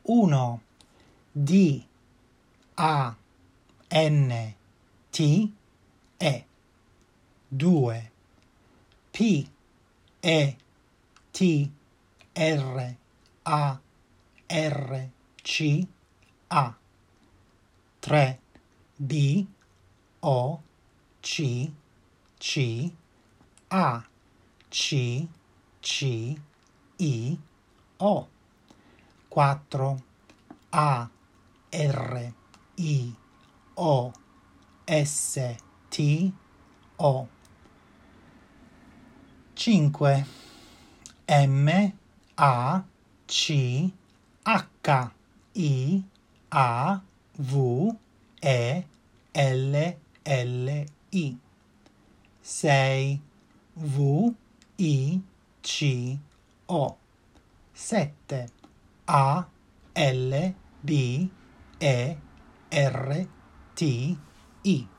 1 D A N T E 2 P E T R A R C A 3 B O C C A C C I O 4 A R I O S T O 5 M A C H I A V E L L I 6 V I C O 7 A L B E R T I